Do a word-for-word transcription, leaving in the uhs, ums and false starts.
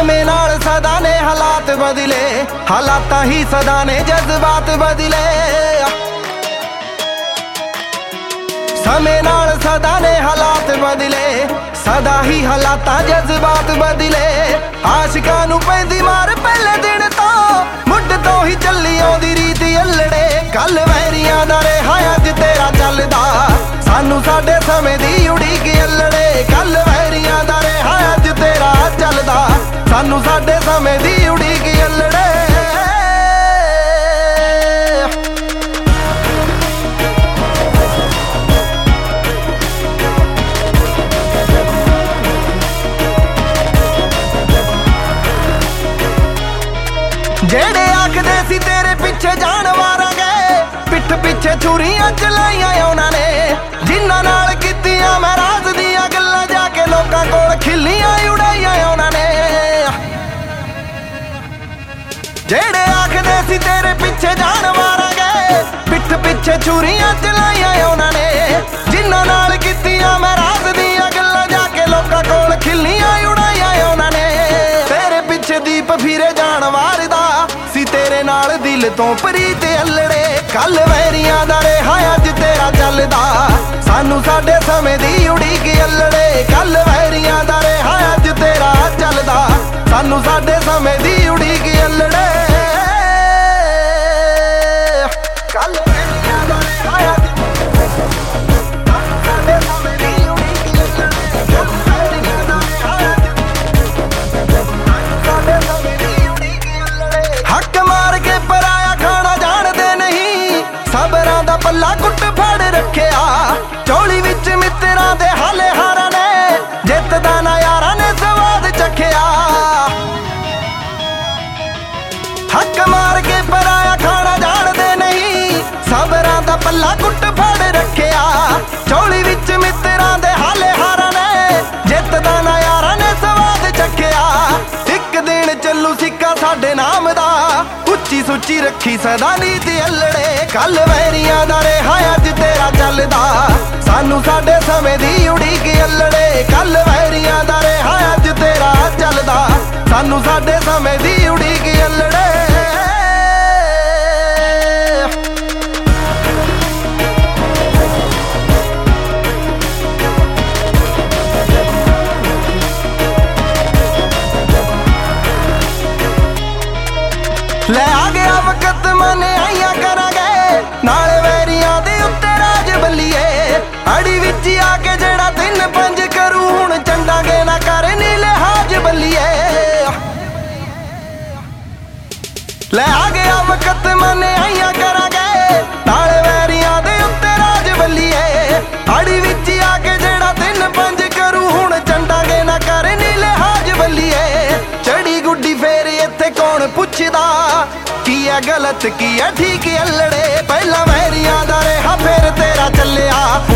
समय नाल सदा ने हालात बदले, हालात ही सदा ने जज्बात बदले। समय नाल सदा ने हालात बदले, सदा ही हालात जज्बात बदले। आशिकां नूं पैंदी मार पहले दिन तो, मुੱਢ तो ही चली आउंदी रीत अल्लड़े। कल वैरियां दा रिहा अज तेरा चलदा, सानू साडे समय दी उड़ीक अल्लड़े। कल वैरियां दा रिहा अज तेरा चलदा, सानू साडे समय दी उड़ीक अल्लड़े। जेड़े आखदे सी तेरे पिछे जान मारांगे, पिठ पिछे छुरियां चलाइयां उन्हां ने। जिन्हां नाल कीतियां मैं राज दियां गल्लां, जाके लोकां कोल खिल्लियां उड़ाइयां उन्हां ने। जेड़े आखदे सी तेरे पिछे जान मारांगे, पिठ पिछे छुरियां चलाइयां उन्हां ने। जिन्हां नाल कीतियां मैं राज दियां गल्लां, जाके लोकां कोल खिल्लियां उड़ाइयां उन्हां ने। तेरे पिछे दीप फिरे जान वारदा, तेरे नाल दिल तो प्रीत अल्लड़े। कल वैरियां दा रिहा अज तेरा चलदा, सानू साडे समय दी उड़ीक अल्लड़े। कल वैरियां दा रिहा अज तेरा चलदा, सानू साडे समय दी उड़ीक अल्लड़े। कल वैरियां दा रिहा अज साडे समय दी उड़ीक अल्लड़े। साडे समय दी उड़ीक अल्लड़े। हक मार के पराया खाना जानदे नहीं, सबरां दा पल्ला कुट फड़ रखिया। चोली विच मित्रां दे हाले हारां ने, जित दा नजारा ने स्वाद चखिया। हक मार के पराया खाना जानदे नहीं, सबरां दा पल्ला कुट फड़ रखिया। चोली विच मित्रां दे हाले हारां ने, जित दा नजारा ने स्वाद चखिया। इक दिन चलू सिक्का साडे नाम दा, उच्ची सुच्ची रखी सदा नीत अल्लड़े। कल वैरियां दा रिहा अज तेरा चलदा, सानू साडे समय दी उड़ीक अल्लड़े। कल वैरियां दा रिहा अज तेरा चलदा, सानू साडे समय दी उड़ीक अल्लड़े। ले आ गया वक्त मने आइया करांगे, नाले वैरियां दे उत्ते राज बल्लीए। अड़ी विच आके जेड़ा तिन पंज करू, हुण चंडांगे ना कर नी लिहाज बल्लीए। ले आ गया वक्त मने आइया करांगे, नाले वैरियां दे उत्ते राज बल्लीए। अड़ी विच आके जेड़ा तिन पंज करू, हुण चंडांगे ना कर नी लिहाज बल्लीए। चढ़ी गुड्डी फेर इत्थे कौन पुछदा, की है गलत की है ठीक अल्लड़े। पहला वैरियां दा रिहा फिर तेरा चलिया,